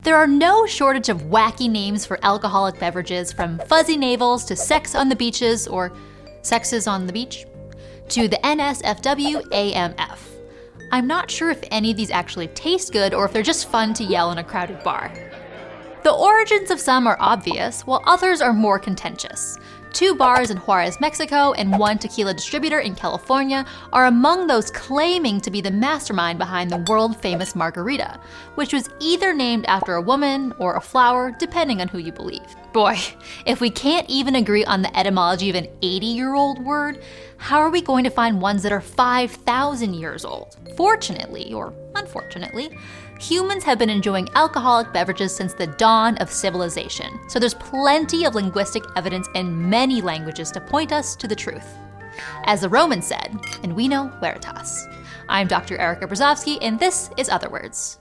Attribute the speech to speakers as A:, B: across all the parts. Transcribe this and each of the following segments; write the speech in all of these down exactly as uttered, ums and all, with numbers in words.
A: There are no shortage of wacky names for alcoholic beverages, from fuzzy navels to sex on the beaches, or sexes on the beach, to the N S F W A M F. I'm not sure if any of these actually taste good or if they're just fun to yell in a crowded bar. The origins of some are obvious, while others are more contentious. Two bars in Juarez, Mexico, and one tequila distributor in California are among those claiming to be the mastermind behind the world-famous margarita, which was either named after a woman or a flower, depending on who you believe. Boy, if we can't even agree on the etymology of an eighty-year-old word, how are we going to find ones that are five thousand years old? Fortunately, or unfortunately, humans have been enjoying alcoholic beverages since the dawn of civilization, so there's plenty of linguistic evidence in many languages to point us to the truth. As the Romans said, and we know veritas. I'm Doctor Erica Brzozowski, and this is Other Words.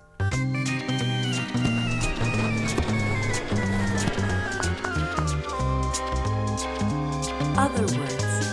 B: Other Words.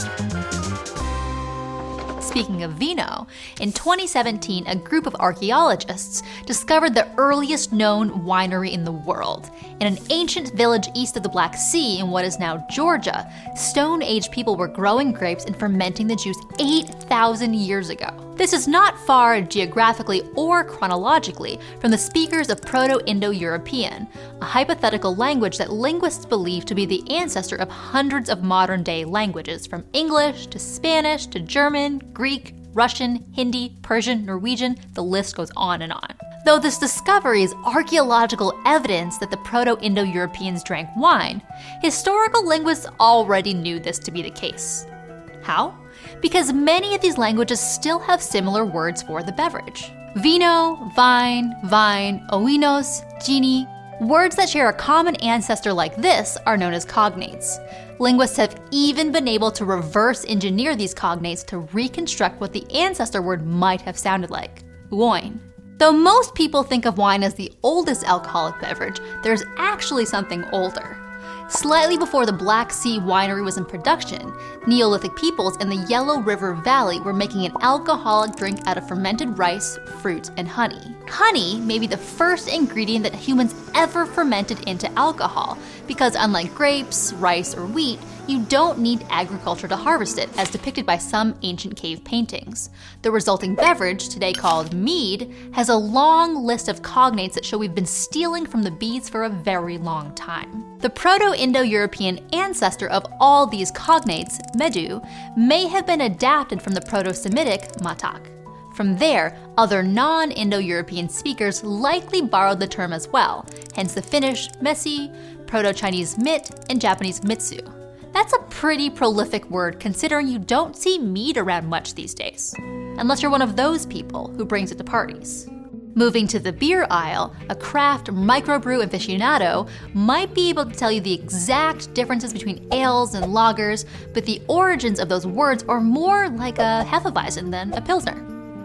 A: Speaking of vino, in twenty seventeen, a group of archaeologists discovered the earliest known winery in the world. In an ancient village east of the Black Sea in what is now Georgia, Stone Age people were growing grapes and fermenting the juice eight thousand years ago. This is not far geographically or chronologically from the speakers of Proto-Indo-European, a hypothetical language that linguists believe to be the ancestor of hundreds of modern-day languages, from English to Spanish to German, Greek, Russian, Hindi, Persian, Norwegian, the list goes on and on. Though this discovery is archaeological evidence that the Proto-Indo-Europeans drank wine, historical linguists already knew this to be the case. How? Because many of these languages still have similar words for the beverage. Vino, vine, vine, oinos, gini. Words that share a common ancestor like this are known as cognates. Linguists have even been able to reverse engineer these cognates to reconstruct what the ancestor word might have sounded like, wine. Though most people think of wine as the oldest alcoholic beverage, there's actually something older. Slightly before the Black Sea winery was in production, Neolithic peoples in the Yellow River Valley were making an alcoholic drink out of fermented rice, fruit, and honey. Honey may be the first ingredient that humans ever fermented into alcohol, because unlike grapes, rice, or wheat, you don't need agriculture to harvest it, as depicted by some ancient cave paintings. The resulting beverage, today called mead, has a long list of cognates that show we've been stealing from the bees for a very long time. The Proto-Indo-European ancestor of all these cognates, medu, may have been adapted from the Proto-Semitic matak. From there, other non-Indo-European speakers likely borrowed the term as well, hence the Finnish mesi, Proto-Chinese mit, and Japanese mitsu. That's a pretty prolific word considering you don't see mead around much these days, unless you're one of those people who brings it to parties. Moving to the beer aisle, a craft microbrew aficionado might be able to tell you the exact differences between ales and lagers, but the origins of those words are more like a Hefeweizen than a Pilsner,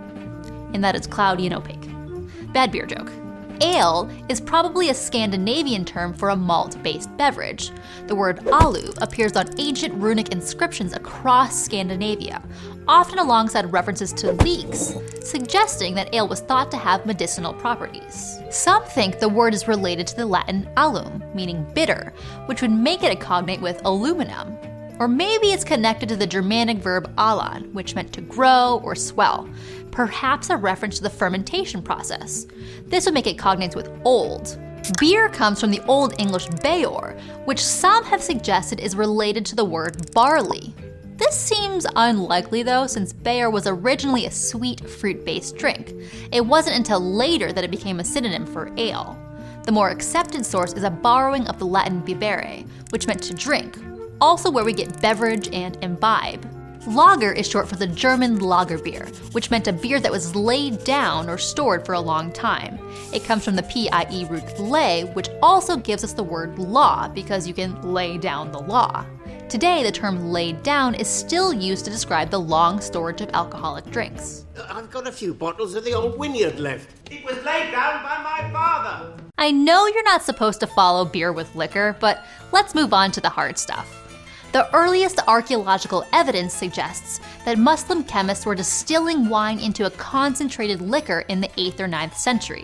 A: in that it's cloudy and opaque. Bad beer joke. Ale is probably a Scandinavian term for a malt-based beverage. The word alu appears on ancient runic inscriptions across Scandinavia, often alongside references to leeks, suggesting that ale was thought to have medicinal properties. Some think the word is related to the Latin alum, meaning bitter, which would make it a cognate with aluminum. Or maybe it's connected to the Germanic verb alan, which meant to grow or swell, perhaps a reference to the fermentation process. This would make it cognates with old. Beer comes from the Old English beor, which some have suggested is related to the word barley. This seems unlikely though, since beor was originally a sweet fruit-based drink. It wasn't until later that it became a synonym for ale. The more accepted source is a borrowing of the Latin bibere, which meant to drink, also where we get beverage and imbibe. Lager is short for the German Lagerbier, which meant a beer that was laid down or stored for a long time. It comes from the P I E root lay, which also gives us the word law, because you can lay down the law. Today, the term laid down is still used to describe the long storage of alcoholic drinks.
C: I've got a few bottles of the old Wynyard left. It was laid down by my father.
A: I know you're not supposed to follow beer with liquor, but let's move on to the hard stuff. The earliest archaeological evidence suggests that Muslim chemists were distilling wine into a concentrated liquor in the eighth or ninth century.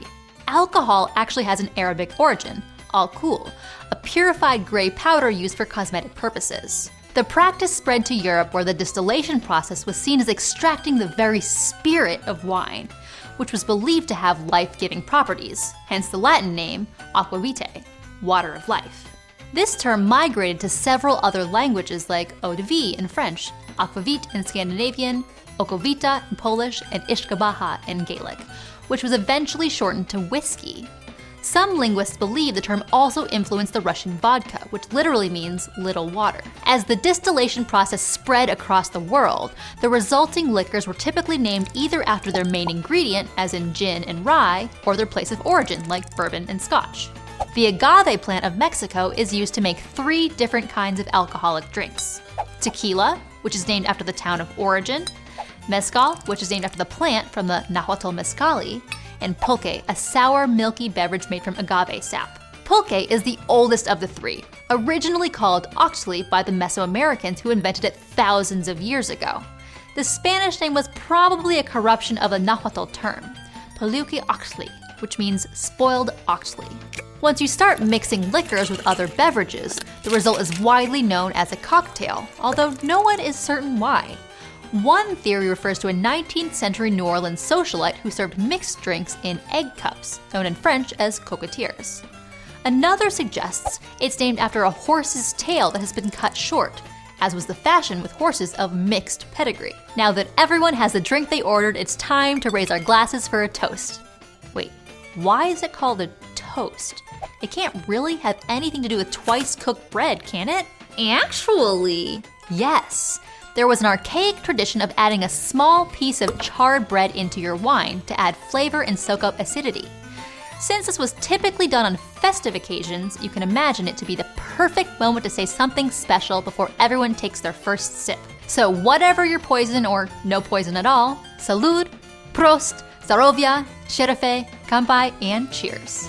A: alcohol actually has an Arabic origin, alcohol, a purified gray powder used for cosmetic purposes. The practice spread to Europe where the distillation process was seen as extracting the very spirit of wine, which was believed to have life-giving properties, hence the Latin name aqua vitae, water of life. This term migrated to several other languages like eau de vie in French, aquavit in Scandinavian, okovita in Polish, and ishkabaha in Gaelic, which was eventually shortened to whiskey. Some linguists believe the term also influenced the Russian vodka, which literally means little water. As the distillation process spread across the world, the resulting liquors were typically named either after their main ingredient, as in gin and rye, or their place of origin, like bourbon and scotch. The agave plant of Mexico is used to make three different kinds of alcoholic drinks: tequila, which is named after the town of origin, mezcal, which is named after the plant from the Nahuatl mezcali, and pulque, a sour, milky beverage made from agave sap. Pulque is the oldest of the three, originally called oxtli by the Mesoamericans who invented it thousands of years ago. The Spanish name was probably a corruption of a Nahuatl term, pulque oxtli, which means spoiled oxtli. Once you start mixing liquors with other beverages, the result is widely known as a cocktail, although no one is certain why. One theory refers to a nineteenth century New Orleans socialite who served mixed drinks in egg cups, known in French as cocotiers. Another suggests it's named after a horse's tail that has been cut short, as was the fashion with horses of mixed pedigree. Now that everyone has the drink they ordered, it's time to raise our glasses for a toast. Wait, why is it called a toast? It can't really have anything to do with twice-cooked bread, can it? Actually, yes. There was an archaic tradition of adding a small piece of charred bread into your wine to add flavor and soak up acidity. Since this was typically done on festive occasions, you can imagine it to be the perfect moment to say something special before everyone takes their first sip. So whatever your poison or no poison at all, salud, prost, zdrowia, sherefe, kampai, and cheers.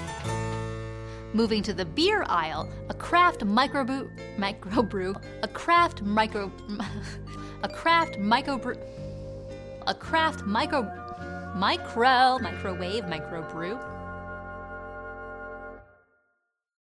A: Moving to the beer aisle, a craft microbrew, microbrew, a craft micro, a craft microbrew, a craft micro, micro, microwave microbrew.